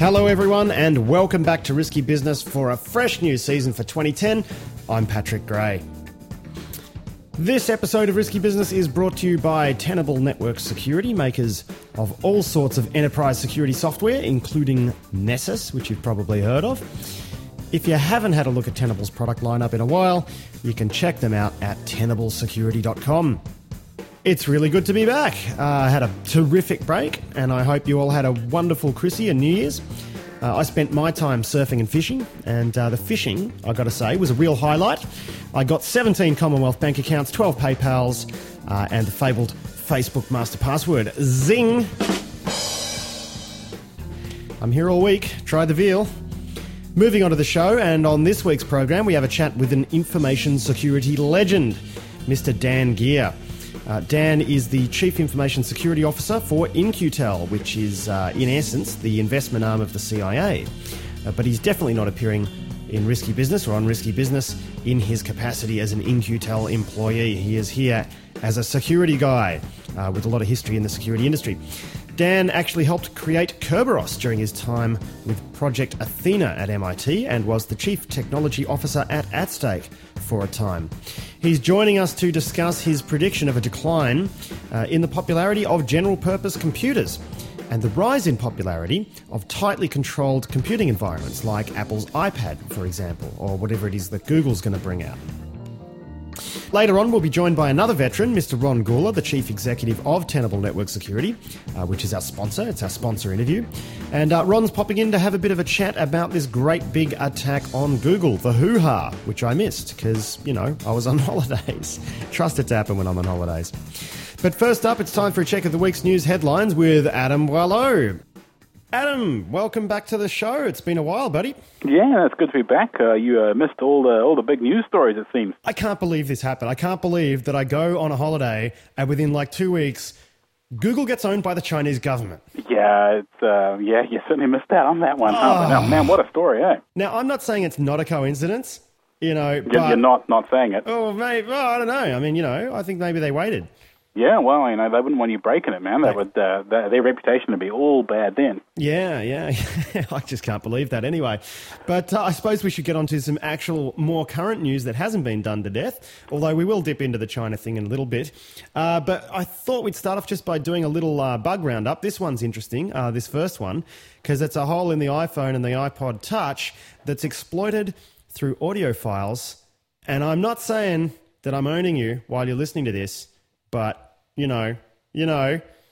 Hello everyone and welcome back to Risky Business for a fresh new season for 2010. I'm Patrick Gray. This episode of Risky Business is brought to you by Tenable Network Security, makers of all sorts of enterprise security software, including Nessus, which you've probably heard of. If you haven't had a look at Tenable's product lineup in a while, you can check them out at tenablesecurity.com. It's really good to be back. I had a terrific break, and I hope you all had a wonderful Chrissy and New Year's. I spent my time surfing and fishing, and the fishing, I got to say, was a real highlight. I got 17 Commonwealth bank accounts, 12 PayPals, and the fabled Facebook master password. Zing! I'm here all week. Try the veal. Moving on to the show, and on this week's program, we have a chat with an information security legend, Mr. Dan Geer. Dan is the Chief Information Security Officer for In-Q-Tel, which is, in essence, the investment arm of the CIA. But he's definitely not appearing in Risky Business or on Risky Business in his capacity as an In-Q-Tel employee. He is here as a security guy with a lot of history in the security industry. Dan actually helped create Kerberos during his time with Project Athena at MIT and was the Chief Technology Officer at Stake for a time. He's joining us to discuss his prediction of a decline in the popularity of general-purpose computers and the rise in popularity of tightly controlled computing environments like Apple's iPad, for example, or whatever it is that Google's going to bring out. Later on, we'll be joined by another veteran, Mr. Ron Gula, the Chief Executive of Tenable Network Security, which is our sponsor. It's our sponsor interview. And Ron's popping in to have a bit of a chat about this great big attack on Google, the hoo-ha, which I missed because, I was on holidays. Trust it to happen when I'm on holidays. But first up, it's time for a check of the week's news headlines with Adam Boileau. Adam, welcome back to the show. It's been a while, buddy. Yeah, it's good to be back. You missed all the big news stories, it seems. I can't believe this happened. I can't believe that I go on a holiday and within like 2 weeks, Google gets owned by the Chinese government. Yeah, you certainly missed out on that one. Oh, man, what a story, eh? Now, I'm not saying it's not a coincidence, but... You're not saying it. Oh, mate, I don't know. I mean, I think maybe they waited. Yeah, well, they wouldn't want you breaking it, man. That would their reputation would be all bad then. Yeah. I just can't believe that anyway. But I suppose we should get on to some actual more current news that hasn't been done to death, although we will dip into the China thing in a little bit. But I thought we'd start off just by doing a little bug roundup. This one's interesting, this first one, because it's a hole in the iPhone and the iPod Touch that's exploited through audio files. And I'm not saying that I'm owning you while you're listening to this, but... You know. No,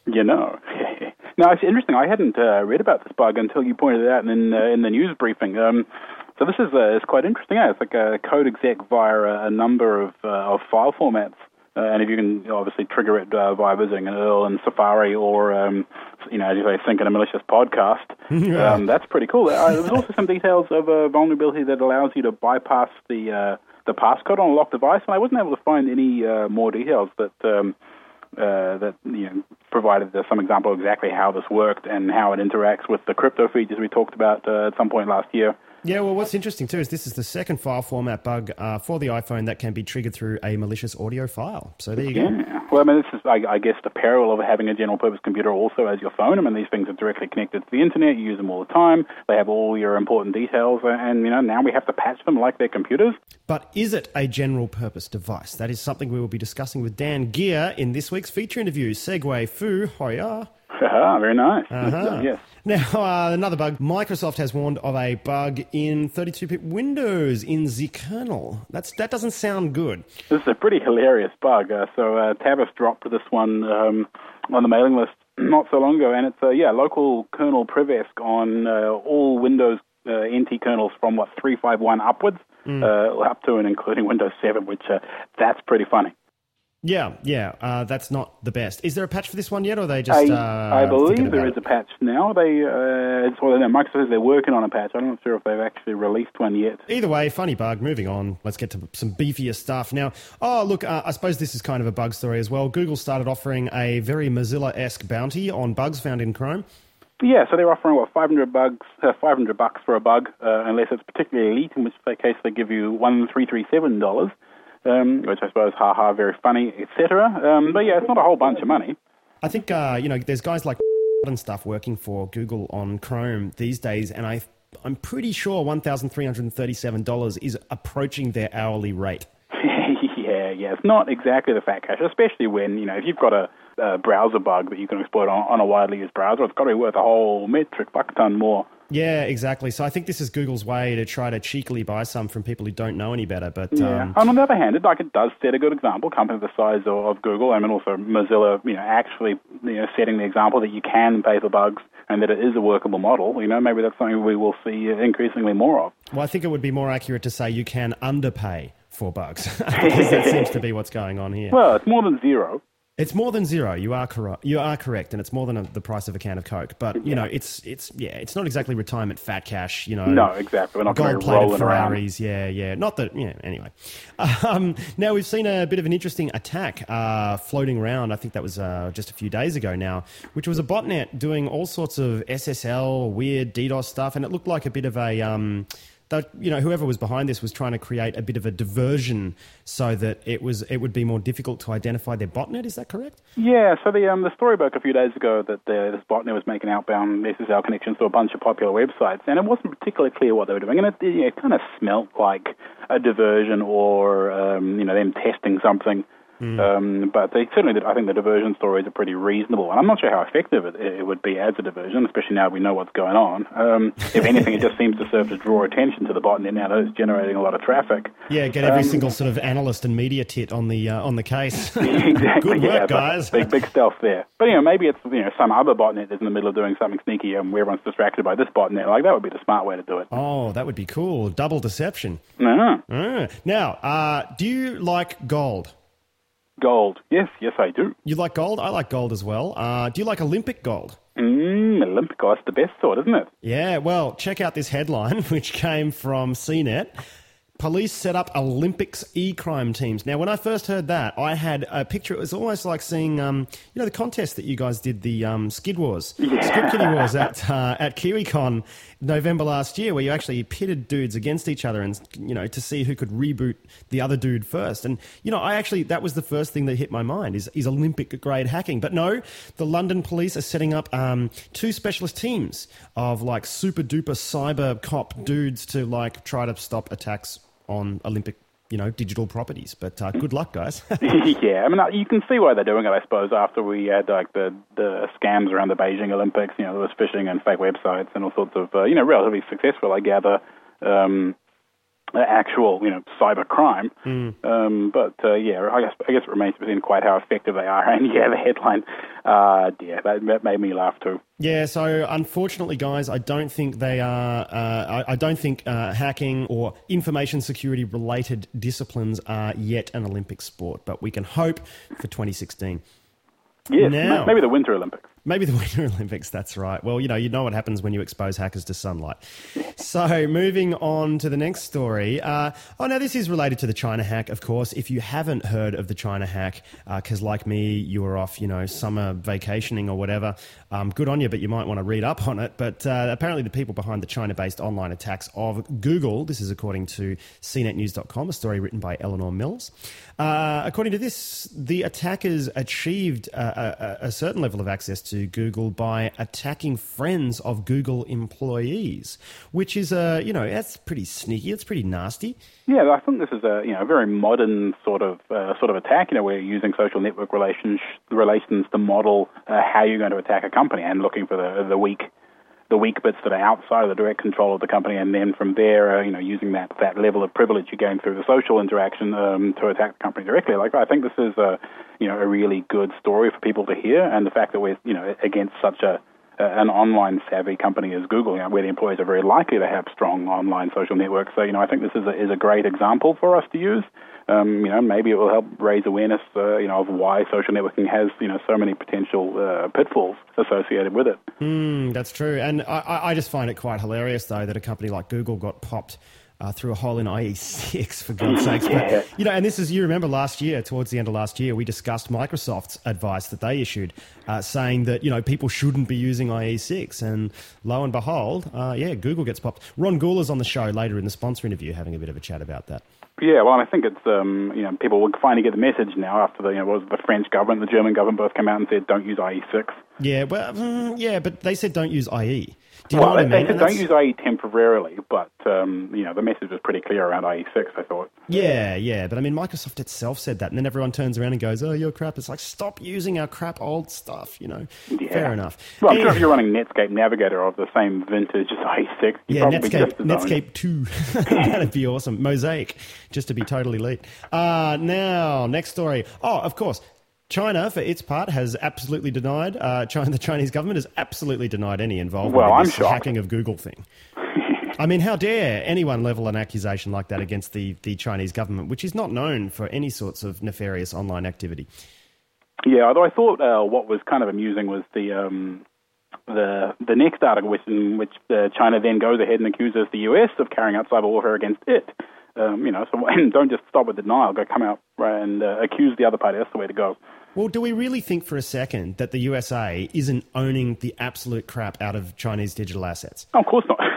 it's interesting. I hadn't read about this bug until you pointed it out in the news briefing. So this is it's quite interesting. It's like a code exec via a number of file formats, and if you can obviously trigger it via visiting an URL in Safari or as you say, sync in a malicious podcast. That's pretty cool. There's also some details of a vulnerability that allows you to bypass the passcode on a locked device, and I wasn't able to find any more details that provided some example of exactly how this worked and how it interacts with the crypto features we talked about at some point last year. Yeah, well, what's interesting too is this is the second file format bug for the iPhone that can be triggered through a malicious audio file. So there you go. Yeah. Well, I mean, this is, I guess, the peril of having a general-purpose computer also as your phone. I mean, these things are directly connected to the internet. You use them all the time. They have all your important details, and now we have to patch them like they're computers. But is it a general-purpose device? That is something we will be discussing with Dan Geer in this week's feature interview. Segway Fu Hoya. Very nice. Yes. Now, another bug. Microsoft has warned of a bug in 32-bit Windows in the kernel. That doesn't sound good. This is a pretty hilarious bug. So Tavis dropped this one on the mailing list not so long ago, and it's local kernel privesc on all Windows NT kernels from 351 upwards, up to and including Windows 7, which that's pretty funny. Yeah, that's not the best. Is there a patch for this one yet, or are they just I believe there is a patch now. Microsoft says they're working on a patch. I'm not sure if they've actually released one yet. Either way, funny bug. Moving on. Let's get to some beefier stuff. Now, I suppose this is kind of a bug story as well. Google started offering a very Mozilla-esque bounty on bugs found in Chrome. Yeah, so they're offering, $500 for a bug, unless it's particularly elite, in which case they give you $1,337. Which I suppose, very funny, etc. But yeah, it's not a whole bunch of money. I think, there's guys like and stuff working for Google on Chrome these days, and I'm pretty sure $1,337 is approaching their hourly rate. Yeah, it's not exactly the fat cash, especially when, if you've got a browser bug that you can exploit on a widely used browser, it's got to be worth a whole metric buck ton more. Yeah, exactly. So I think this is Google's way to try to cheekily buy some from people who don't know any better. But yeah. On the other hand, it does set a good example. Companies the size of Google, and also Mozilla, actually, setting the example that you can pay for bugs and that it is a workable model. Maybe that's something we will see increasingly more of. Well, I think it would be more accurate to say you can underpay for bugs, because that seems to be what's going on here. Well, it's more than zero. It's more than zero. You are correct, and it's more than the price of a can of Coke. But it's not exactly retirement fat cash. No, exactly. We're not gold-plated Ferraris. Around. Yeah. Not that. Yeah. Anyway, now we've seen a bit of an interesting attack floating around. I think that was just a few days ago now, which was a botnet doing all sorts of SSL weird DDoS stuff, and it looked like a bit of a. Whoever was behind this was trying to create a bit of a diversion so that it would be more difficult to identify their botnet. Is that correct? Yeah. So the story broke a few days ago that this botnet was making outbound SSL connections to a bunch of popular websites, and it wasn't particularly clear what they were doing, and it kind of smelt like a diversion or them testing something. But they certainly did. I think the diversion stories are pretty reasonable, and I'm not sure how effective it would be as a diversion, especially now we know what's going on. If anything, it just seems to serve to draw attention to the botnet now that it's generating a lot of traffic. Yeah, get every single sort of analyst and media tit on the case. Exactly. Good work, guys. Big stealth there. But maybe it's some other botnet that's in the middle of doing something sneaky, and where everyone's distracted by this botnet. Like that would be the smart way to do it. Oh, that would be cool. Double deception. Uh-huh. Now, do you like gold? Gold. Yes, I do. You like gold? I like gold as well. Do you like Olympic gold? Olympic gold, that's the best sort, isn't it? Yeah, well, check out this headline, which came from CNET. Police set up Olympics e-crime teams. Now, when I first heard that, I had a picture. It was almost like seeing, the contest that you guys did, the Skid Wars, Skid Kitty Wars at KiwiCon November last year, where you actually pitted dudes against each other and, to see who could reboot the other dude first. And, that was the first thing that hit my mind is Olympic-grade hacking. But no, the London police are setting up two specialist teams of, super-duper cyber cop dudes to, try to stop attacks on Olympic, digital properties. But good luck, guys. Yeah, you can see why they're doing it, I suppose, after we had the scams around the Beijing Olympics, there was phishing and fake websites and all sorts of, relatively successful, I gather, actual, cyber crime. But I guess it remains to be seen quite how effective they are. And the headline, that made me laugh too. Yeah, so unfortunately, guys, I don't think they are. I don't think hacking or information security related disciplines are yet an Olympic sport, but we can hope for 2016. Yes, maybe the Winter Olympics. Maybe the Winter Olympics, that's right. Well, you know what happens when you expose hackers to sunlight. So moving on to the next story. Now this is related to the China hack, of course. If you haven't heard of the China hack, because like me, you were off, summer vacationing or whatever, good on you, but you might want to read up on it. But apparently the people behind the China-based online attacks of Google, this is according to cnetnews.com, a story written by Eleanor Mills. According to this, the attackers achieved a certain level of access to Google by attacking friends of Google employees, which is that's pretty sneaky. It's pretty nasty. Yeah, I think this is a very modern sort of attack. We're using social network relations to model how you're going to attack a company and looking for the weak bits that are outside of the direct control of the company, and then from there, using that level of privilege you're going through the social interaction to attack the company directly. I think this is a really good story for people to hear, and the fact that we're against such an online savvy company as Google, where the employees are very likely to have strong online social networks. So I think this is a great example for us to use. Maybe it will help raise awareness, of why social networking has, so many potential pitfalls associated with it. That's true. And I just find it quite hilarious, though, that a company like Google got popped through a hole in IE6, for God's sakes. But, and this is, you remember last year, towards the end of last year, we discussed Microsoft's advice that they issued saying that, people shouldn't be using IE6. And lo and behold, Google gets popped. Ron Goular's on the show later in the sponsor interview having a bit of a chat about that. Yeah, well, I think it's, people will finally get the message now after the French government, the German government both came out and said don't use IE6. Yeah, well, but they said don't use IE. Do you know what I mean? They said don't use IE temporarily, but, the message was pretty clear around IE6, I thought. Yeah, but I mean, Microsoft itself said that, and then everyone turns around and goes, oh, you're crap. It's like, stop using our crap old stuff, Yeah. Fair enough. Well, I'm sure if you're running Netscape Navigator of the same vintage as IE6, Netscape 2. That'd be awesome. Mosaic, just to be totally elite. Now, next story. Oh, of course. China, for its part, has absolutely denied, the Chinese government has absolutely denied any involvement in this hacking of Google thing. I mean, how dare anyone level an accusation like that against the Chinese government, which is not known for any sorts of nefarious online activity. Yeah, although I thought what was kind of amusing was the next article in which China then goes ahead and accuses the US of carrying out cyber warfare against it. And don't just stop with denial, come out and accuse the other party. That's the way to go. Well, do we really think for a second that the USA isn't owning the absolute crap out of Chinese digital assets? Oh, of course not.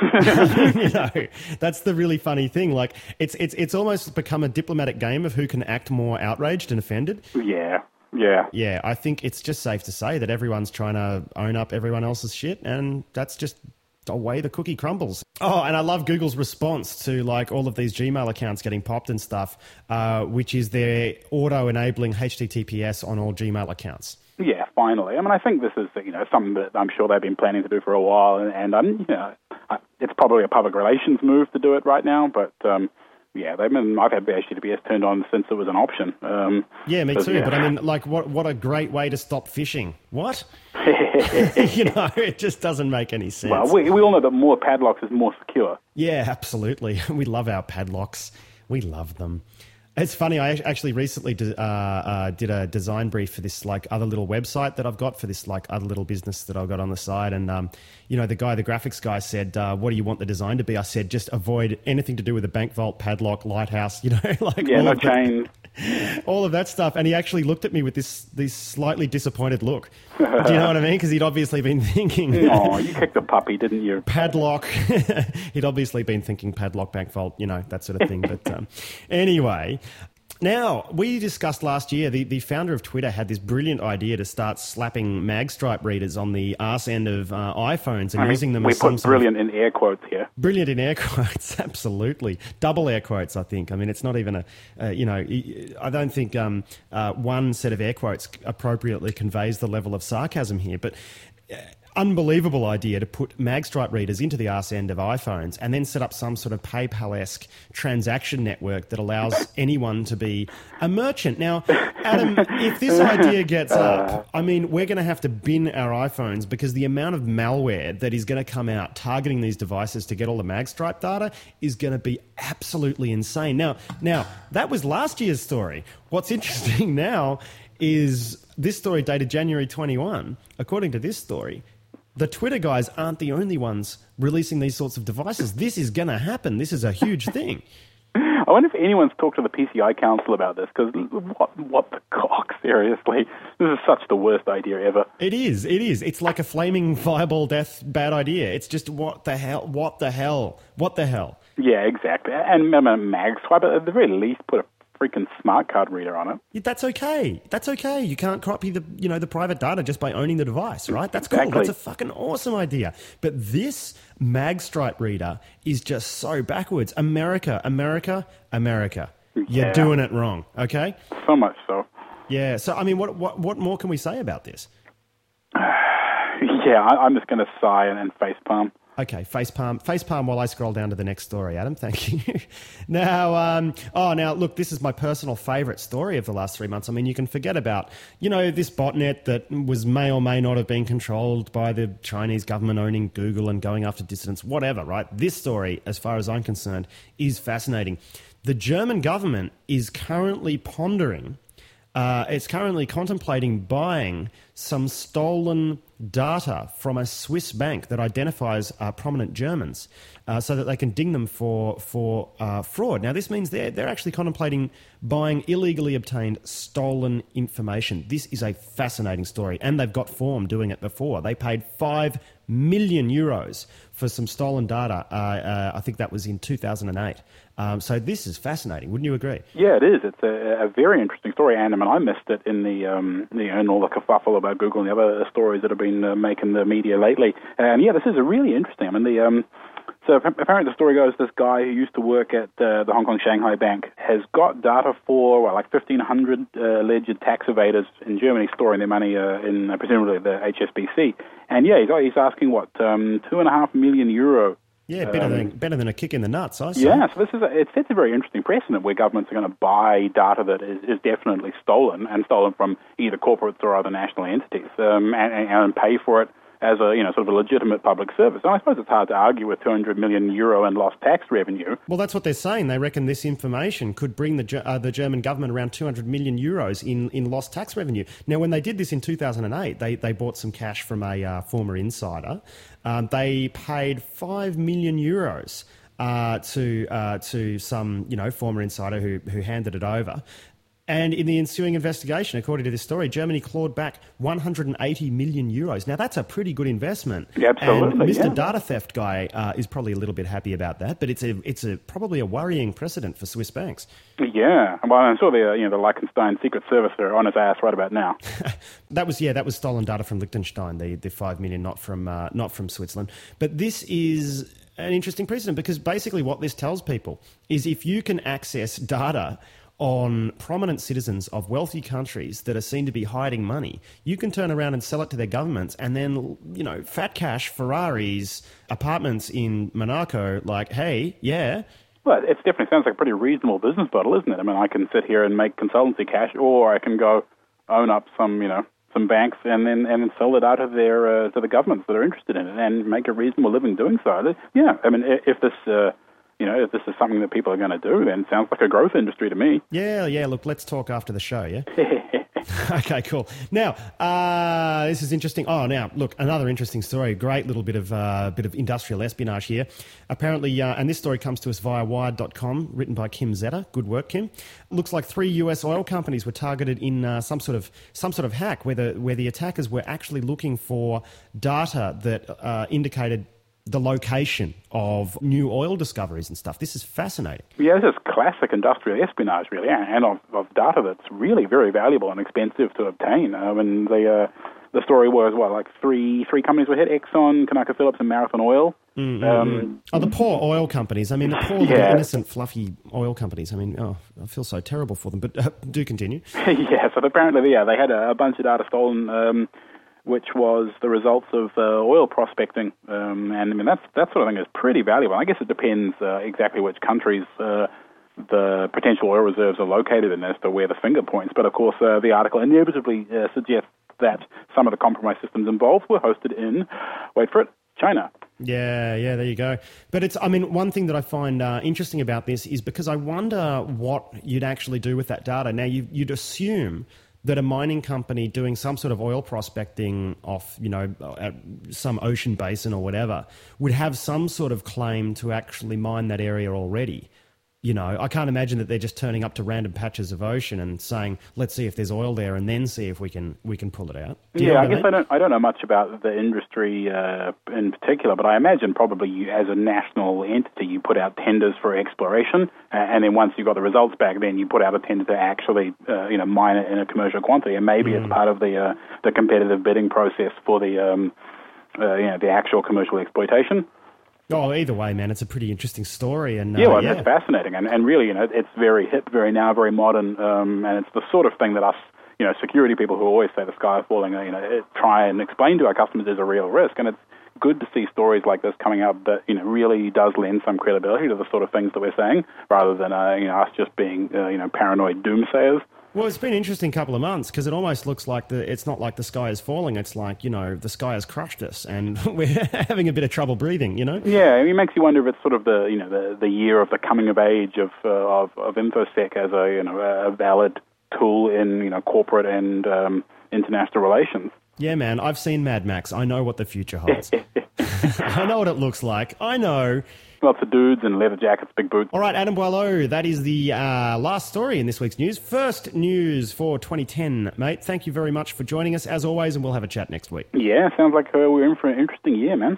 That's the really funny thing. Like, it's almost become a diplomatic game of who can act more outraged and offended. Yeah. Yeah, I think it's just safe to say that everyone's trying to own up everyone else's shit, and that's just the way the cookie crumbles. Oh, and I love Google's response to all of these Gmail accounts getting popped and stuff, which is their auto-enabling HTTPS on all Gmail accounts. Yeah, finally. I mean, I think this is something that I'm sure they've been planning to do for a while, and it's probably a public relations move to do it right now, but I've had HTTPS turned on since it was an option. Yeah, me too. Yeah. But I mean, what a great way to stop phishing. What? It just doesn't make any sense. Well, we all know that more padlocks is more secure. Yeah, absolutely. We love our padlocks. We love them. It's funny, I actually recently did a design brief for this other little website that I've got for this other little business that I've got on the side. And, the graphics guy said, what do you want the design to be? I said, just avoid anything to do with a bank vault, padlock, lighthouse, no chain. All of that stuff. And he actually looked at me with this slightly disappointed look. Do you know what I mean? Because he'd obviously been thinking... Oh, you kicked the puppy, didn't you? Padlock. He'd obviously been thinking padlock, bank vault, that sort of thing. But anyway... Now, we discussed last year, the founder of Twitter had this brilliant idea to start slapping magstripe readers on the arse end of iPhones and using them as We put brilliant in air quotes here. Brilliant in air quotes, absolutely. Double air quotes, I think. I mean, it's not even I don't think one set of air quotes appropriately conveys the level of sarcasm here, but... unbelievable idea to put magstripe readers into the arse end of iPhones and then set up some sort of PayPal-esque transaction network that allows anyone to be a merchant. Now, Adam, if this idea gets up, I mean, we're going to have to bin our iPhones because the amount of malware that is going to come out targeting these devices to get all the magstripe data is going to be absolutely insane. Now, that was last year's story. What's interesting now is this story dated January 21. According to this story, the Twitter guys aren't the only ones releasing these sorts of devices. This is going to happen. This is a huge thing. I wonder if anyone's talked to the PCI Council about this, because what the cock, seriously? This is such the worst idea ever. It is. It's like a flaming fireball death bad idea. It's just what the hell? Yeah, exactly. And Magswipe, at the very least, put a freaking smart card reader on it. That's okay. You can't copy the private data just by owning the device, right? That's exactly. Cool. That's a fucking awesome idea. But this magstripe reader is just so backwards. America. You're doing it wrong, okay? So much so. Yeah. So I mean, what more can we say about this? Yeah, I'm just going to sigh and facepalm. Okay, facepalm while I scroll down to the next story, Adam. Thank you. Now, look, this is my personal favourite story of the last 3 months. I mean, you can forget about, this botnet that may or may not have been controlled by the Chinese government owning Google and going after dissidents, whatever, right? This story, as far as I'm concerned, is fascinating. The German government is currently pondering It's currently contemplating buying some stolen data from a Swiss bank that identifies prominent Germans so that they can ding them for fraud. Now, this means they're actually contemplating buying illegally obtained stolen information. This is a fascinating story, and they've got form doing it before. They paid 5 million euros for some stolen data. I think that was in 2008. So this is fascinating. Wouldn't you agree? Yeah, it is. It's a very interesting story, and I missed it in in all the kerfuffle about Google and the other stories that have been making the media lately. And yeah, this is really interesting. I mean, so apparently the story goes, this guy who used to work at the Hong Kong Shanghai Bank has got data for like 1,500 alleged tax evaders in Germany storing their money in presumably the HSBC. And yeah, he's asking what, €2.5 million. Yeah, better than a kick in the nuts, I say. Yeah, so it sets a very interesting precedent where governments are going to buy data that is definitely stolen, and stolen from either corporates or other national entities, and pay for it as a sort of a legitimate public service. And I suppose it's hard to argue with €200 million in lost tax revenue. Well, that's what they're saying. They reckon this information could bring the German government around €200 million in lost tax revenue. Now, when they did this in 2008, they bought some cash from a former insider. They paid €5 million to some former insider who handed it over. And in the ensuing investigation, according to this story, Germany clawed back €180 million. Now, that's a pretty good investment. Yeah, absolutely. And Mr. Data Theft guy is probably a little bit happy about that, but it's probably a worrying precedent for Swiss banks. Yeah, well, I'm sure the Liechtenstein Secret Service are on his ass right about now. That was stolen data from Liechtenstein, the 5 million, not from Switzerland. But this is an interesting precedent because basically what this tells people is if you can access data on prominent citizens of wealthy countries that are seen to be hiding money, you can turn around and sell it to their governments and then, fat cash, Ferraris, apartments in Monaco, like, hey, yeah. Well, it definitely sounds like a pretty reasonable business model, isn't it? I mean, I can sit here and make consultancy cash, or I can go own up some banks and then sell it out of to the governments that are interested in it and make a reasonable living doing so. Yeah, I mean, if this... if this is something that people are going to do, then it sounds like a growth industry to me. Yeah. Look, let's talk after the show, yeah? Okay, cool. Now, this is interesting. Oh, now, look, another interesting story. Great little bit of industrial espionage here. Apparently, and this story comes to us via Wired.com, written by Kim Zeta. Good work, Kim. Looks like 3 US oil companies were targeted in some sort of hack where the attackers were actually looking for data that indicated the location of new oil discoveries and stuff. This is fascinating. Yeah, this is classic industrial espionage, really, and of data that's really very valuable and expensive to obtain. And the story was, like three companies were hit: Exxon, ConocoPhillips, and Marathon Oil. The poor oil companies. I mean, the poor little innocent, fluffy oil companies. I mean, I feel so terrible for them, but do continue. Yeah, so apparently, they had a bunch of data stolen, which was the results of oil prospecting. And I mean, that sort of thing is pretty valuable. I guess it depends exactly which countries the potential oil reserves are located in as to where the finger points. But of course, the article inevitably suggests that some of the compromised systems involved were hosted in, wait for it, China. Yeah, there you go. But one thing that I find interesting about this is because I wonder what you'd actually do with that data. Now, you'd assume that a mining company doing some sort of oil prospecting off, at some ocean basin or whatever, would have some sort of claim to actually mine that area already. I can't imagine that they're just turning up to random patches of ocean and saying, let's see if there's oil there and then see if we can pull it out. I guess I don't know much about the industry in particular, but I imagine probably you, as a national entity, you put out tenders for exploration, and then once you've got the results back, then you put out a tender to actually mine it in a commercial quantity, and maybe it's part of the competitive bidding process for the actual commercial exploitation. Oh, either way, man, it's a pretty interesting story. And it's fascinating. And really, it's very hip, very now, very modern. And it's the sort of thing that us, security people who always say the sky is falling, try and explain to our customers there's a real risk. And it's good to see stories like this coming out that, really does lend some credibility to the sort of things that we're saying, rather than, us just being, paranoid doomsayers. Well, it's been an interesting couple of months because it almost looks like it's not like the sky is falling. It's like, the sky has crushed us and we're having a bit of trouble breathing, Yeah, it makes you wonder if it's sort of the year of the coming of age of InfoSec as a valid tool in corporate and international relations. Yeah, man, I've seen Mad Max. I know what the future holds. I know what it looks like. I know. Lots of dudes in leather jackets, big boots. All right, Adam Boileau, that is the last story in this week's news. First news for 2010, mate. Thank you very much for joining us, as always, and we'll have a chat next week. Yeah, sounds like we're in for an interesting year, man.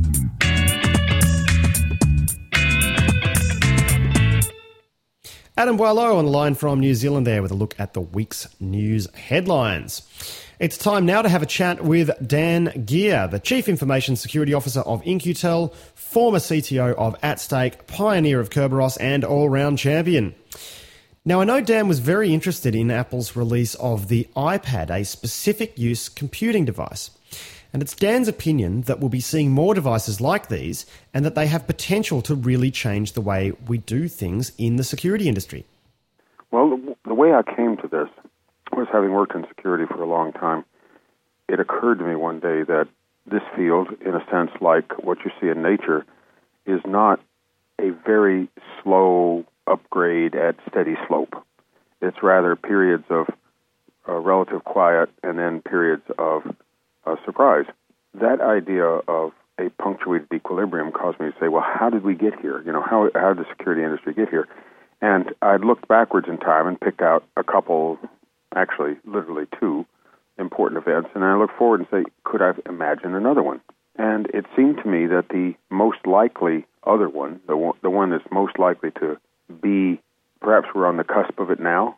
Adam Boileau on the line from New Zealand there with a look at the week's news headlines. It's time now to have a chat with Dan Gear, the Chief Information Security Officer of In-Q-Tel, former CTO of AtStake, pioneer of Kerberos, and all-round champion. Now, I know Dan was very interested in Apple's release of the iPad, a specific-use computing device. And it's Dan's opinion that we'll be seeing more devices like these and that they have potential to really change the way we do things in the security industry. Well, the way I came to this was, having worked in security for a long time, it occurred to me one day that this field, in a sense like what you see in nature, is not a very slow upgrade at steady slope. It's rather periods of relative quiet and then periods of surprise. That idea of a punctuated equilibrium caused me to say, well, how did we get here? How did the security industry get here? And I looked backwards in time and picked out a couple, actually literally two, important events, and I look forward and say, could I imagine another one? And it seemed to me that the most likely other one, the one that's most likely to be, perhaps we're on the cusp of it now,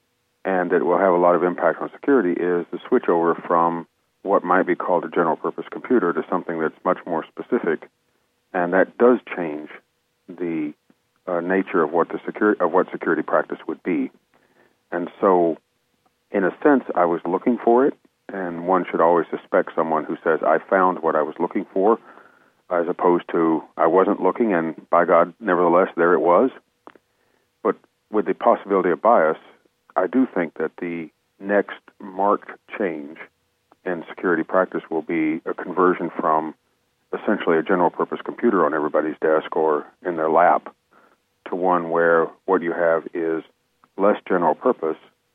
and it will have a lot of impact on security, is the switchover from what might be called a general-purpose computer to something that's much more specific, and that does change the nature of what security practice would be. And so, in a sense, I was looking for it, and one should always suspect someone who says, I found what I was looking for, as opposed to, I wasn't looking, and by God, nevertheless, there it was. But with the possibility of bias, I do think that the next marked change in security practice will be a conversion from essentially a general-purpose computer on everybody's desk or in their lap to one where what you have is less general purpose,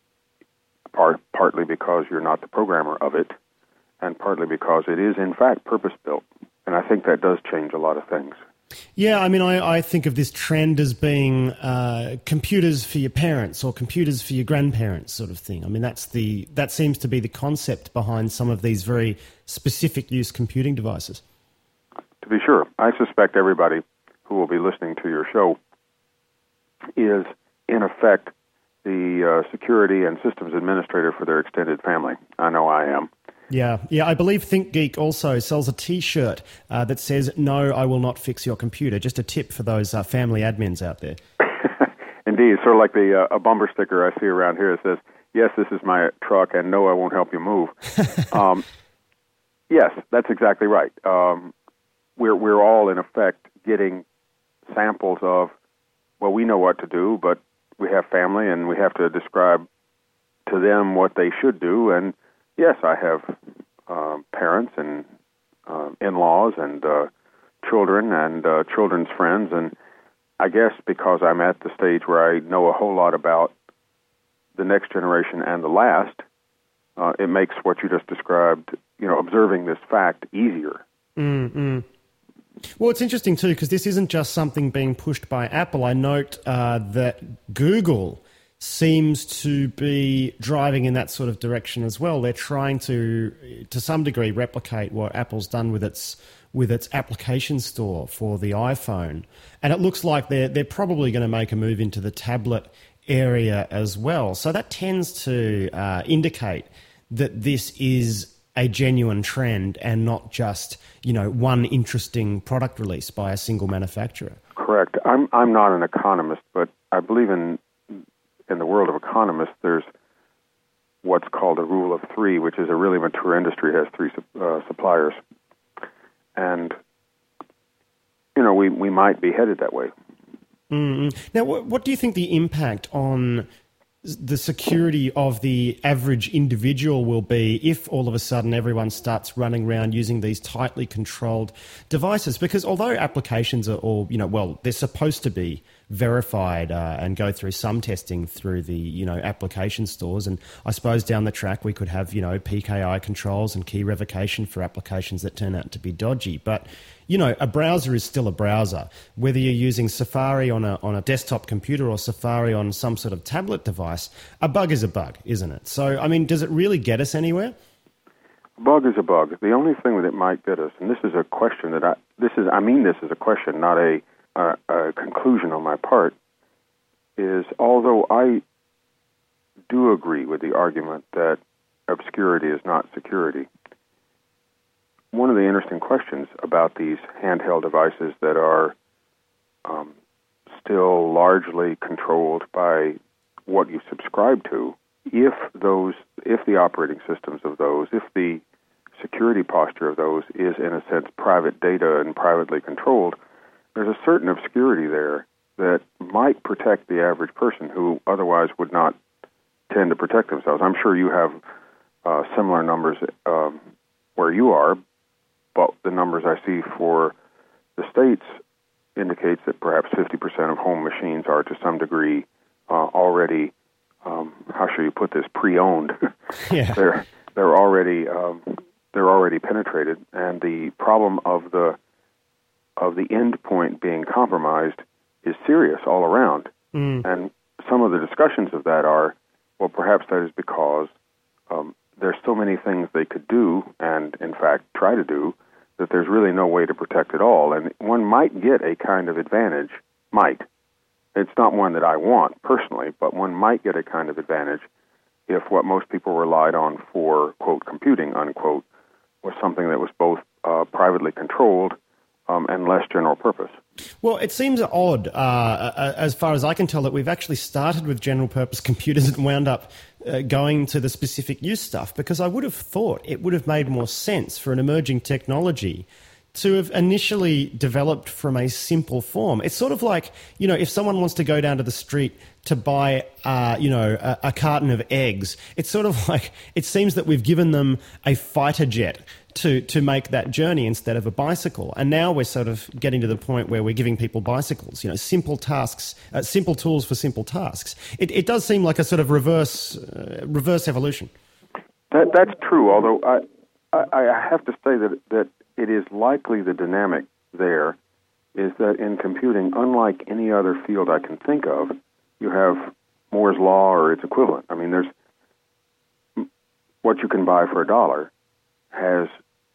partly because you're not the programmer of it, and partly because it is, in fact, purpose-built. And I think that does change a lot of things. Yeah, I mean, I think of this trend as being computers for your parents or computers for your grandparents sort of thing. I mean, that seems to be the concept behind some of these very specific use computing devices. To be sure, I suspect everybody who will be listening to your show is, in effect, the security and systems administrator for their extended family. I know I am. Yeah. I believe ThinkGeek also sells a T-shirt that says, "No, I will not fix your computer." Just a tip for those family admins out there. Indeed, sort of like a bumper sticker I see around here that says, "Yes, this is my truck," and "No, I won't help you move." Yes, that's exactly right. We're all, in effect, getting samples of, well, we know what to do, but we have family, and we have to describe to them what they should do. And yes, I have parents and in-laws and children and children's friends, and I guess because I'm at the stage where I know a whole lot about the next generation and the last, it makes what you just described, observing this fact easier. Mm-hmm. Well, it's interesting, too, because this isn't just something being pushed by Apple. I note that Google seems to be driving in that sort of direction as well. They're trying to some degree, replicate what Apple's done with its application store for the iPhone. And it looks like they're probably going to make a move into the tablet area as well. So that tends to indicate that this is a genuine trend and not just, one interesting product release by a single manufacturer. Correct. I'm not an economist, but I believe in the world of economists, there's what's called a rule of three, which is a really mature industry has three suppliers. And, we might be headed that way. Mm-hmm. Now, what do you think the impact on the security of the average individual will be if all of a sudden everyone starts running around using these tightly controlled devices? Because although applications are all, they're supposed to be verified and go through some testing through the application stores. And I suppose down the track we could have PKI controls and key revocation for applications that turn out to be dodgy. But a browser is still a browser, whether you're using Safari on a desktop computer or Safari on some sort of tablet device. A bug is a bug, isn't it? So, I mean, does it really get us anywhere? A bug is a bug. The only thing that it might get us, and this is a question that this is a question, not a conclusion on my part, is although I do agree with the argument that obscurity is not security, one of the interesting questions about these handheld devices that are still largely controlled by what you subscribe to, if the operating systems of those, if the security posture of those is in a sense private data and privately controlled, there's a certain obscurity there that might protect the average person who otherwise would not tend to protect themselves. I'm sure you have similar numbers where you are, but the numbers I see for the states indicates that perhaps 50% of home machines are to some degree already, how shall you put this, pre-owned. Yeah. They're already penetrated, and the problem of the end point being compromised is serious all around. And some of the discussions of that are, well, perhaps that is because there's so many things they could do, and in fact try to do, that there's really no way to protect it all. And one might get a kind of advantage, It's not one that I want personally, but one might get a kind of advantage if what most people relied on for, quote, computing, unquote, was something that was both privately controlled and less general purpose. Well, it seems odd, as far as I can tell, that we've actually started with general-purpose computers and wound up going to the specific use stuff, because I would have thought it would have made more sense for an emerging technology to have initially developed from a simple form. It's sort of like, if someone wants to go down to the street to buy, a carton of eggs, it's sort of like, it seems that we've given them a fighter jet to make that journey instead of a bicycle. And now we're sort of getting to the point where we're giving people bicycles, simple tasks, simple tools for simple tasks. It does seem like a sort of reverse evolution. That's true, although I have to say that it is likely the dynamic there is that in computing, unlike any other field I can think of, you have Moore's Law or its equivalent. I mean, there's what you can buy for $1 has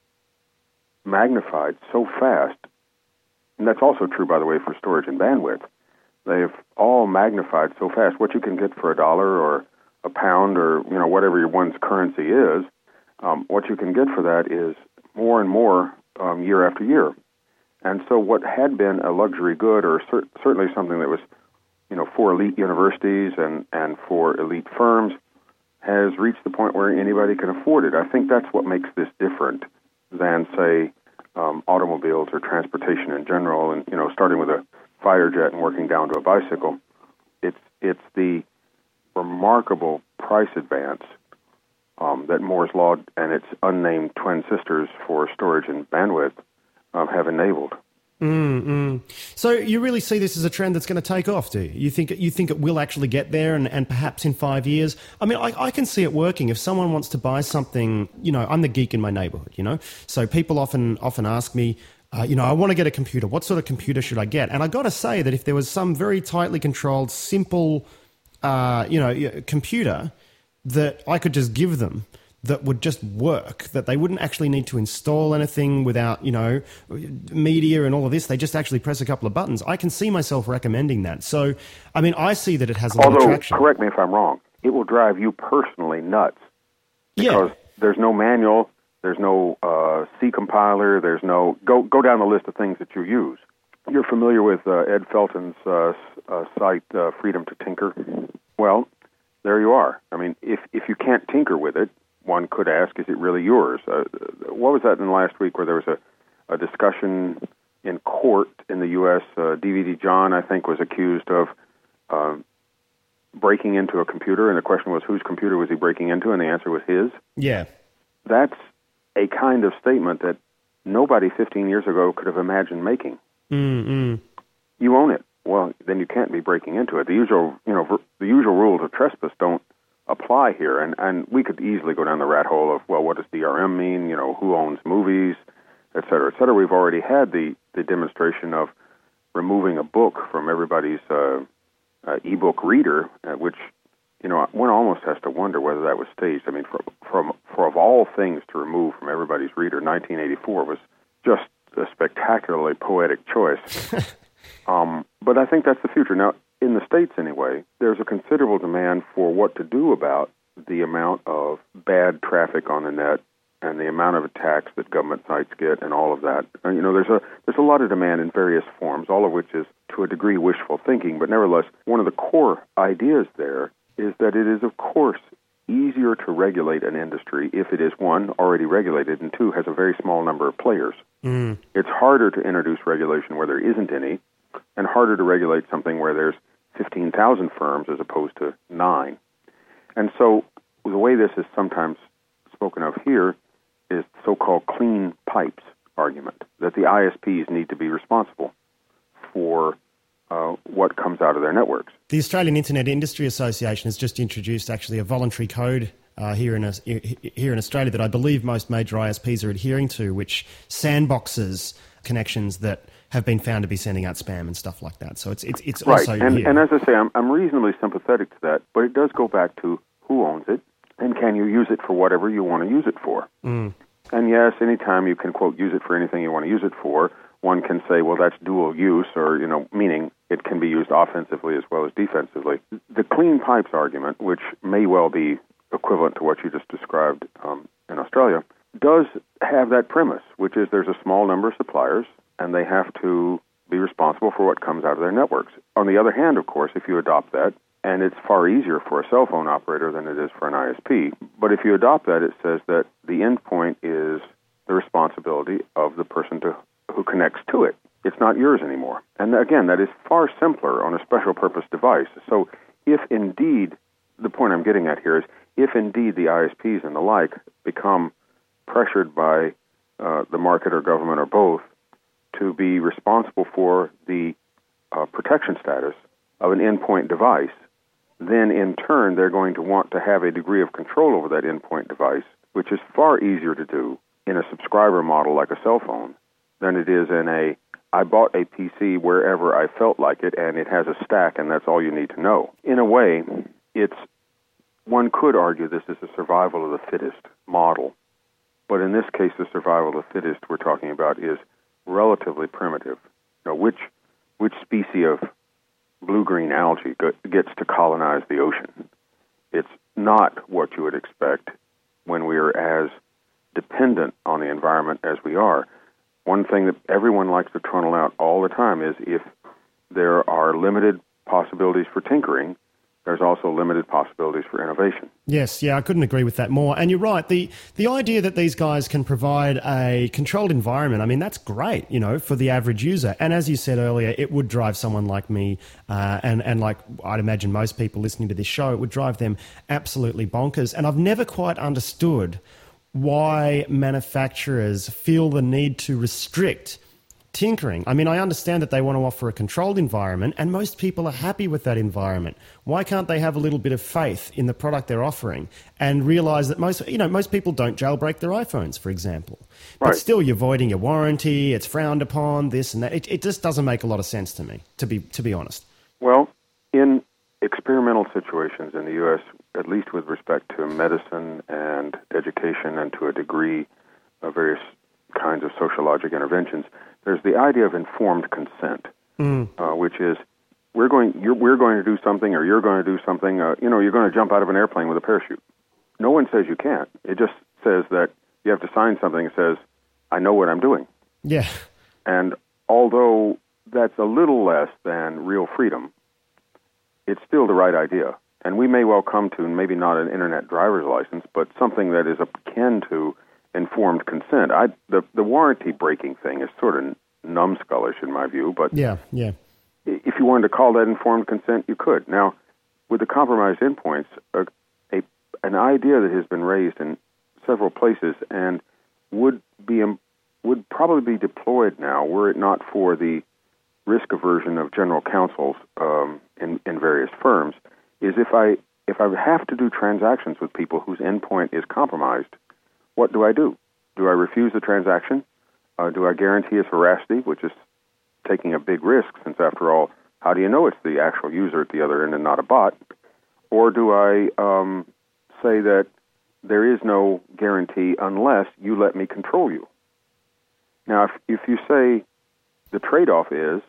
magnified so fast, and that's also true, by the way, for storage and bandwidth. They've all magnified so fast. What you can get for $1 or a pound or whatever one's currency is, what you can get for that is more and more year after year. And so what had been a luxury good, or certainly something that was for elite universities and for elite firms, has reached the point where anybody can afford it. I think that's what makes this different than, say, automobiles or transportation in general, and starting with a fighter jet and working down to a bicycle. It's the remarkable price advance that Moore's Law and its unnamed twin sisters for storage and bandwidth have enabled. So you really see this as a trend that's going to take off, do you? You think it will actually get there, and perhaps in 5 years? I mean, I can see it working. If someone wants to buy something, I'm the geek in my neighborhood, so people often ask me, I want to get a computer. What sort of computer should I get? And I got to say that if there was some very tightly controlled, simple, computer that I could just give them, that would just work, that they wouldn't actually need to install anything without, media and all of this. They just actually press a couple of buttons. I can see myself recommending that. So, I mean, I see that it has a lot of traction. Although, correct me if I'm wrong, it will drive you personally nuts. Because there's no manual, there's no C compiler, there's no... Go down the list of things that you use. You're familiar with Ed Felton's site, Freedom to Tinker? Well, there you are. I mean, if you can't tinker with it, one could ask, is it really yours? What was that in last week where there was a discussion in court in the U.S.? DVD John, I think, was accused of breaking into a computer, and the question was, whose computer was he breaking into? And the answer was his. Yeah. That's a kind of statement that nobody 15 years ago could have imagined making. Mm-hmm. You own it. well, then you can't be breaking into it. The usual rules of trespass don't apply here, and we could easily go down the rat hole of, well, what does DRM mean? Who owns movies, et cetera, et cetera. We've already had the demonstration of removing a book from everybody's e-book reader, which, one almost has to wonder whether that was staged. I mean, for of all things to remove from everybody's reader, 1984 was just a spectacularly poetic choice. But I think that's the future. Now, in the States anyway, there's a considerable demand for what to do about the amount of bad traffic on the net and the amount of attacks that government sites get and all of that. And, there's a lot of demand in various forms, all of which is to a degree wishful thinking, but nevertheless, one of the core ideas there is that it is, of course, easier to regulate an industry if it is, one, already regulated, and two, has a very small number of players. It's harder to introduce regulation where there isn't any, and harder to regulate something where there's 15,000 firms as opposed to 9. And so the way this is sometimes spoken of here is the so-called clean pipes argument, that the ISPs need to be responsible for what comes out of their networks. The Australian Internet Industry Association has just introduced actually a voluntary code here in Australia that I believe most major ISPs are adhering to, which sandboxes connections that have been found to be sending out spam and stuff like that. So it's right. Also and, here. And as I say, I'm reasonably sympathetic to that, but it does go back to who owns it, and can you use it for whatever you want to use it for? And yes, anytime you can, quote, use it for anything you want to use it for, one can say, well, that's dual use, or, meaning it can be used offensively as well as defensively. The clean pipes argument, which may well be equivalent to what you just described in Australia, does have that premise, which is there's a small number of suppliers, and they have to be responsible for what comes out of their networks. On the other hand, of course, if you adopt that, and it's far easier for a cell phone operator than it is for an ISP, but if you adopt that, it says that the endpoint is the responsibility of the person who connects to it. It's not yours anymore. And again, that is far simpler on a special purpose device. So if indeed, the point I'm getting at here is, if indeed the ISPs and the like become pressured by the market or government or both to be responsible for the protection status of an endpoint device, then in turn they're going to want to have a degree of control over that endpoint device, which is far easier to do in a subscriber model like a cell phone than it is in I bought a PC wherever I felt like it, and it has a stack, and that's all you need to know. In a way, one could argue this is a survival of the fittest model, but in this case, the survival of the fittest we're talking about is relatively primitive. Which species of blue-green algae gets to colonize the ocean? It's not what you would expect when we are as dependent on the environment as we are. One thing that everyone likes to trundle out all the time is if there are limited possibilities for tinkering, there's also limited possibilities for innovation. Yes, I couldn't agree with that more. And you're right, the idea that these guys can provide a controlled environment, I mean, that's great, for the average user. And as you said earlier, it would drive someone like me, and like I'd imagine most people listening to this show, it would drive them absolutely bonkers. And I've never quite understood why manufacturers feel the need to restrict tinkering. I mean, I understand that they want to offer a controlled environment, and most people are happy with that environment. Why can't they have a little bit of faith in the product they're offering and realize that most people don't jailbreak their iPhones, for example. But still, you're voiding your warranty, it's frowned upon, this and that. It just doesn't make a lot of sense to me, to be honest. Well, in experimental situations in the U.S., at least with respect to medicine and education and to a degree of various kinds of sociologic interventions, there's the idea of informed consent, which is we're going to do something, or you're going to do something. You're going to jump out of an airplane with a parachute. No one says you can't. It just says that you have to sign something that says, I know what I'm doing. Yeah. And although that's a little less than real freedom, it's still the right idea. And we may well come to, maybe not an internet driver's license, but something that is akin to informed consent. The warranty breaking thing is sort of numbskullish in my view, but yeah. If you wanted to call that informed consent, you could. Now, with the compromised endpoints, an idea that has been raised in several places and would probably be deployed now were it not for the risk aversion of general counsels in various firms is if I have to do transactions with people whose endpoint is compromised, what do I do? Do I refuse the transaction? Do I guarantee its veracity, which is taking a big risk, since after all, how do you know it's the actual user at the other end and not a bot? Or do I say that there is no guarantee unless you let me control you? Now, if you say the trade-off is,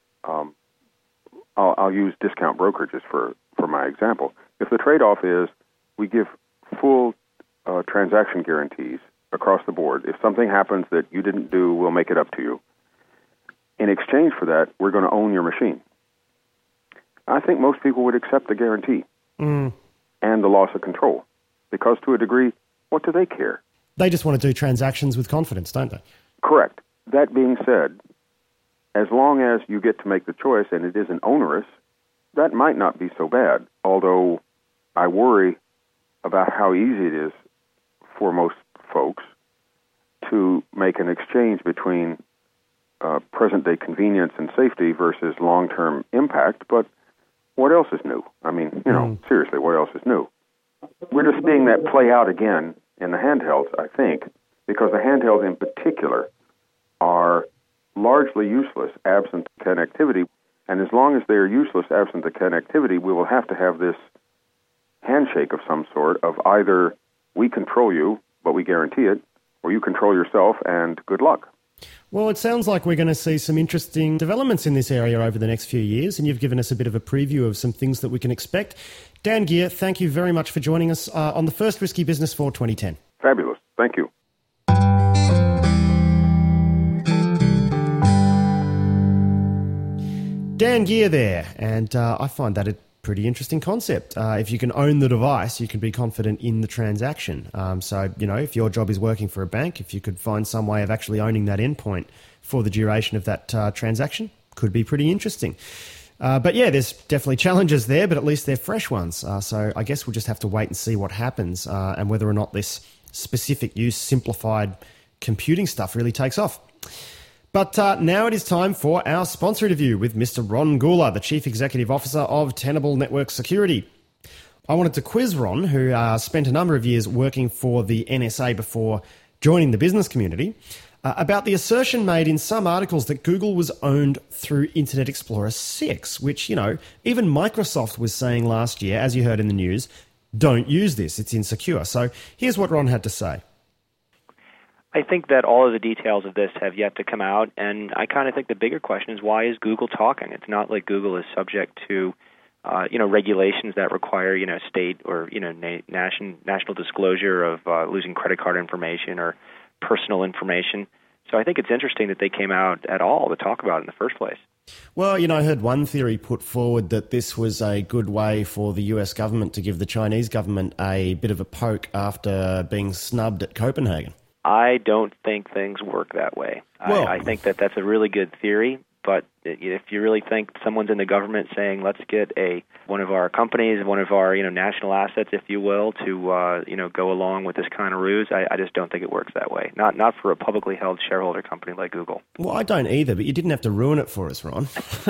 I'll use discount brokerages for my example. If the trade-off is we give full transaction guarantees across the board, if something happens that you didn't do, we'll make it up to you. In exchange for that, we're going to own your machine. I think most people would accept the guarantee and the loss of control, because to a degree, what do they care? They just want to do transactions with confidence, don't they? Correct. That being said, as long as you get to make the choice and it isn't onerous, that might not be so bad, although I worry about how easy it is for most folks to make an exchange between present-day convenience and safety versus long-term impact. But what else is new? I mean, seriously, what else is new? We're just seeing that play out again in the handhelds, I think, because the handhelds in particular are largely useless absent connectivity. And as long as they are useless absent the connectivity, we will have to have this handshake of some sort of either we control you, but we guarantee it, or you control yourself and good luck. Well, it sounds like we're going to see some interesting developments in this area over the next few years, and you've given us a bit of a preview of some things that we can expect. Dan Gear, thank you very much for joining us on the first Risky Business for 2010. Fabulous. Thank you. Dan Gear there, and I find that a pretty interesting concept. If you can own the device, you can be confident in the transaction. So, if your job is working for a bank, if you could find some way of actually owning that endpoint for the duration of that transaction, could be pretty interesting. But yeah, there's definitely challenges there, but at least they're fresh ones. So I guess we'll just have to wait and see what happens and whether or not this specific use simplified computing stuff really takes off. But now it is time for our sponsor interview with Mr. Ron Gula, the Chief Executive Officer of Tenable Network Security. I wanted to quiz Ron, who spent a number of years working for the NSA before joining the business community, about the assertion made in some articles that Google was owned through Internet Explorer 6, which, even Microsoft was saying last year, as you heard in the news, don't use this, it's insecure. So here's what Ron had to say. I think that all of the details of this have yet to come out, and I kind of think the bigger question is, why is Google talking? It's not like Google is subject to, regulations that require, state or, national disclosure of losing credit card information or personal information. So I think it's interesting that they came out at all to talk about it in the first place. Well, I heard one theory put forward that this was a good way for the US government to give the Chinese government a bit of a poke after being snubbed at Copenhagen. I don't think things work that way. Well, I think that that's a really good theory, but if you really think someone's in the government saying, let's get one of our companies, one of our national assets, if you will, to go along with this kind of ruse, I just don't think it works that way. Not for a publicly held shareholder company like Google. Well, I don't either, but you didn't have to ruin it for us, Ron.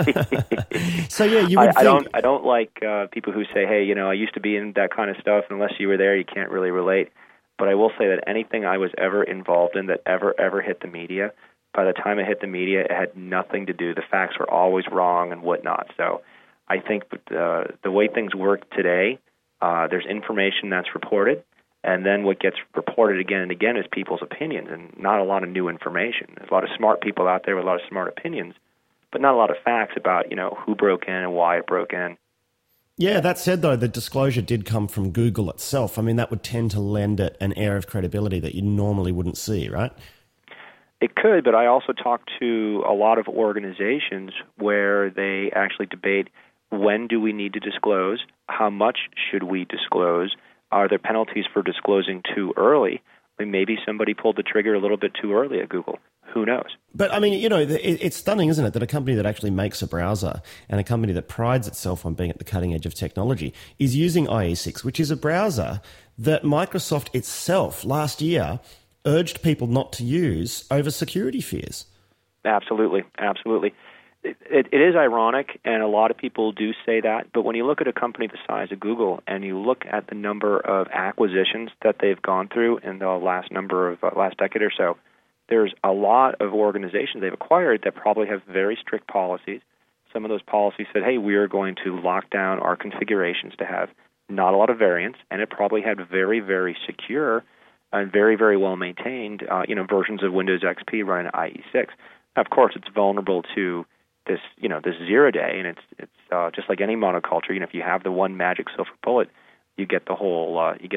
So yeah, you would think... I don't like people who say, hey, I used to be in that kind of stuff, and unless you were there, you can't really relate. But I will say that anything I was ever involved in that ever hit the media, by the time it hit the media, it had nothing to do. The facts were always wrong and whatnot. So I think the way things work today, there's information that's reported, and then what gets reported again and again is people's opinions and not a lot of new information. There's a lot of smart people out there with a lot of smart opinions, but not a lot of facts about who broke in and why it broke in. Yeah, that said, though, the disclosure did come from Google itself. I mean, that would tend to lend it an air of credibility that you normally wouldn't see, right? It could, but I also talk to a lot of organizations where they actually debate, when do we need to disclose? How much should we disclose? Are there penalties for disclosing too early? I mean, maybe somebody pulled the trigger a little bit too early at Google. Who knows? But, I mean, it's stunning, isn't it, that a company that actually makes a browser and a company that prides itself on being at the cutting edge of technology is using IE6, which is a browser that Microsoft itself last year urged people not to use over security fears. Absolutely. it is ironic, and a lot of people do say that, but when you look at a company the size of Google and you look at the number of acquisitions that they've gone through in the last decade or so, there's a lot of organizations they've acquired that probably have very strict policies. Some of those policies said, hey, we are going to lock down our configurations to have not a lot of variance, and it probably had very, very secure and very, very well maintained versions of Windows XP running IE6. Now, of course, it's vulnerable to this zero day, and it's just like any monoculture. If you have the one magic silver bullet, you get the whole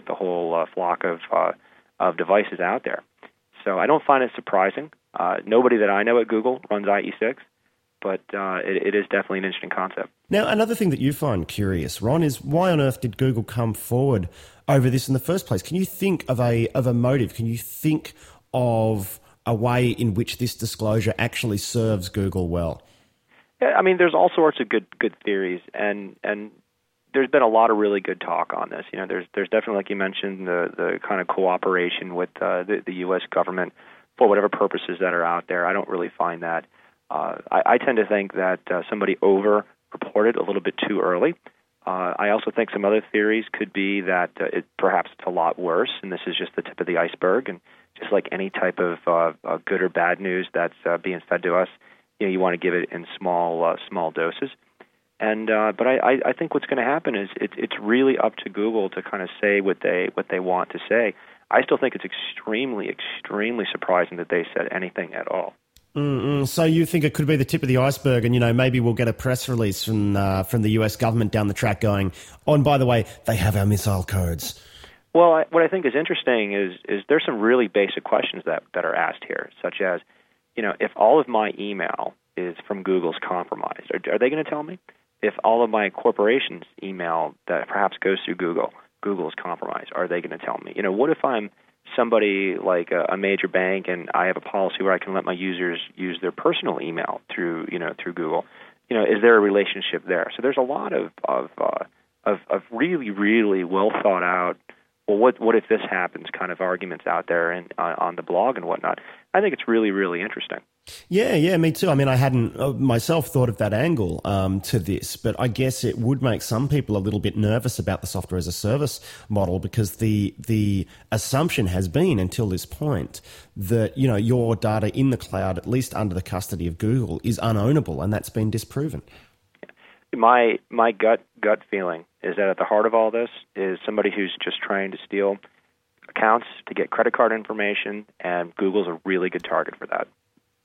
flock of devices out there. So I don't find it surprising. Nobody that I know at Google runs IE6, but it is definitely an interesting concept. Now, another thing that you find curious, Ron, is why on earth did Google come forward over this in the first place? Can you think of a motive? Can you think of a way in which this disclosure actually serves Google well? Yeah, I mean, there's all sorts of good theories, and there's been a lot of really good talk on this. There's definitely, like you mentioned, the kind of cooperation with the U.S. government for whatever purposes that are out there. I don't really find that. I tend to think that somebody over-reported a little bit too early. I also think some other theories could be that perhaps it's a lot worse, and this is just the tip of the iceberg. And just like any type of good or bad news that's being fed to us, you want to give it in small doses. And but I think what's going to happen is it's really up to Google to kind of say what they want to say. I still think it's extremely, extremely surprising that they said anything at all. So you think it could be the tip of the iceberg, and maybe we'll get a press release from the US government down the track going, oh, and by the way, they have our missile codes. Well, what I think is interesting is there's some really basic questions that are asked here, such as, if all of my email is from Google's compromised, are they going to tell me? If all of my corporation's email that perhaps goes through Google's compromised, are they going to tell me? What if I'm somebody like a major bank and I have a policy where I can let my users use their personal email through Google? Is there a relationship there? So there's a lot of really, really well thought out, well, what if this happens kind of arguments out there and on the blog and whatnot. I think it's really, really interesting. Yeah, me too. I mean, I hadn't myself thought of that angle to this, but I guess it would make some people a little bit nervous about the software as a service model, because the assumption has been until this point that, your data in the cloud, at least under the custody of Google, is unownable, and that's been disproven. My gut feeling is that at the heart of all this is somebody who's just trying to steal accounts to get credit card information, and Google's a really good target for that.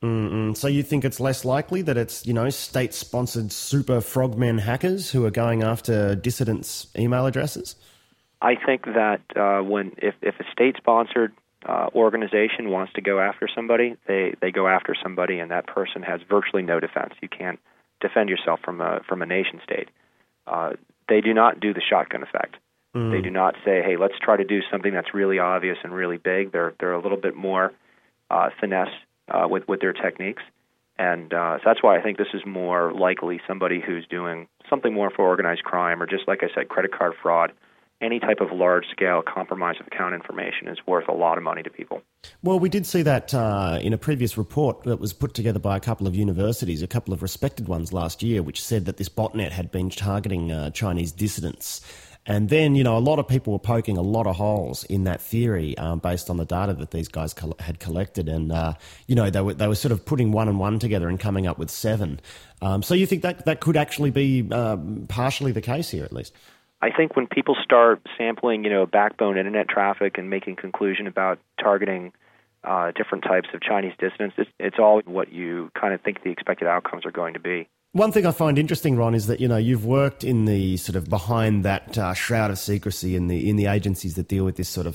So you think it's less likely that it's, state-sponsored super frogmen hackers who are going after dissidents' email addresses? I think that if a state-sponsored organization wants to go after somebody, they go after somebody, and that person has virtually no defense. You can't defend yourself from a nation state. They do not do the shotgun effect. They do not say, hey, let's try to do something that's really obvious and really big. They're a little bit more finesse with their techniques. And so that's why I think this is more likely somebody who's doing something more for organized crime, or just like I said, credit card fraud. Any type of large-scale compromise of account information is worth a lot of money to people. Well, we did see that in a previous report that was put together by a couple of universities, a couple of respected ones last year, which said that this botnet had been targeting Chinese dissidents. And then, a lot of people were poking a lot of holes in that theory based on the data that these guys had collected. And, they were sort of putting one and one together and coming up with 7. So you think that could actually be partially the case here, at least? I think when people start sampling, backbone internet traffic and making conclusion about targeting different types of Chinese dissidents, it's all what you kind of think the expected outcomes are going to be. One thing I find interesting, Ron, is that you've worked in the sort of behind that shroud of secrecy in the agencies that deal with this sort of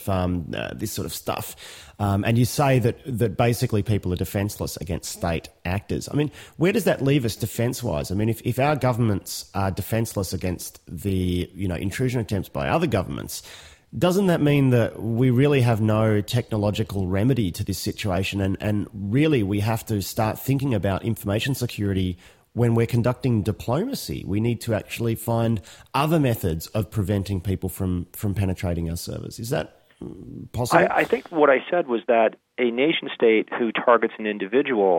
stuff, and you say that basically people are defenceless against state actors. I mean, where does that leave us defense-wise? I mean, if our governments are defenceless against the intrusion attempts by other governments, doesn't that mean that we really have no technological remedy to this situation, and really we have to start thinking about information security when we're conducting diplomacy? We need to actually find other methods of preventing people from penetrating our servers. Is that possible? I think what I said was that a nation state who targets an individual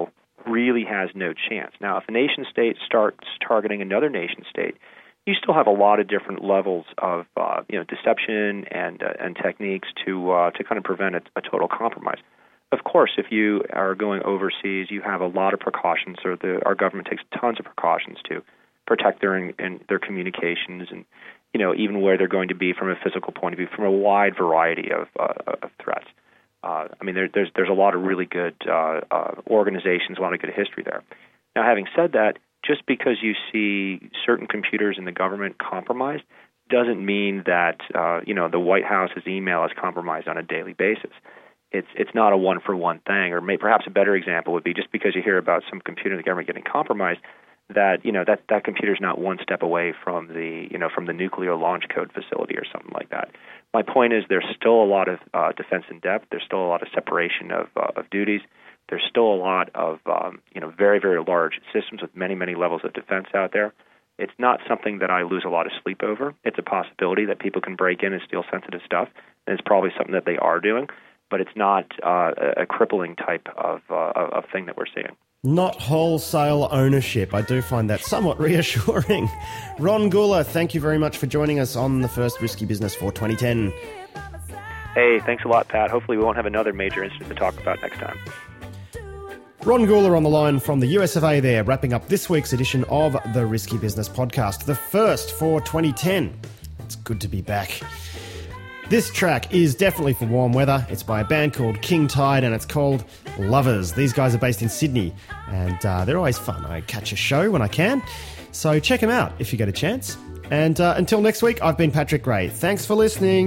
really has no chance. Now, if a nation state starts targeting another nation state, you still have a lot of different levels of deception and techniques to kind of prevent a total compromise. Of course, if you are going overseas, you have a lot of precautions, or our government takes tons of precautions to protect their communications, and even where they're going to be from a physical point of view, from a wide variety of threats. There's a lot of really good organizations, a lot of good history there. Now, having said that, just because you see certain computers in the government compromised doesn't mean that the White House's email is compromised on a daily basis. It's not a one-for-one thing. Or perhaps a better example would be, just because you hear about some computer in the government getting compromised, that computer's not one step away from the nuclear launch code facility or something like that. My point is, there's still a lot of defense in depth. There's still a lot of separation of duties. There's still a lot of very, very large systems with many, many levels of defense out there. It's not something that I lose a lot of sleep over. It's a possibility that people can break in and steal sensitive stuff, and it's probably something that they are doing, but it's not a crippling type of thing that we're seeing. Not wholesale ownership. I do find that somewhat reassuring. Ron Gula, thank you very much for joining us on the first Risky Business for 2010. Hey, thanks a lot, Pat. Hopefully we won't have another major incident to talk about next time. Ron Gula on the line from the US of A there, wrapping up this week's edition of the Risky Business podcast, the first for 2010. It's good to be back. This track is definitely for warm weather. It's by a band called King Tide, and it's called Lovers. These guys are based in Sydney, and they're always fun. I catch a show when I can, so check them out if you get a chance. And until next week, I've been Patrick Gray. Thanks for listening.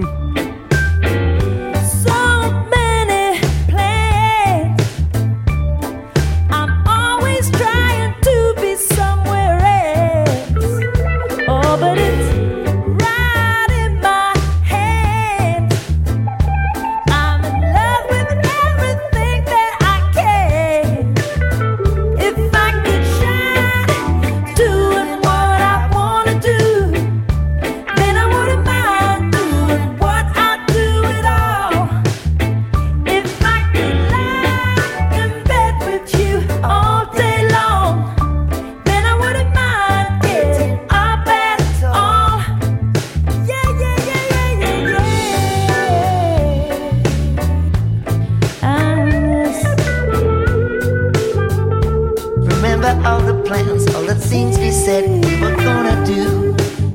All the plans, all the things we said we were gonna do.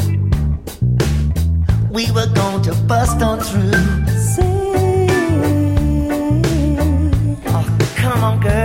We were going to bust on through. Oh, come on, girl.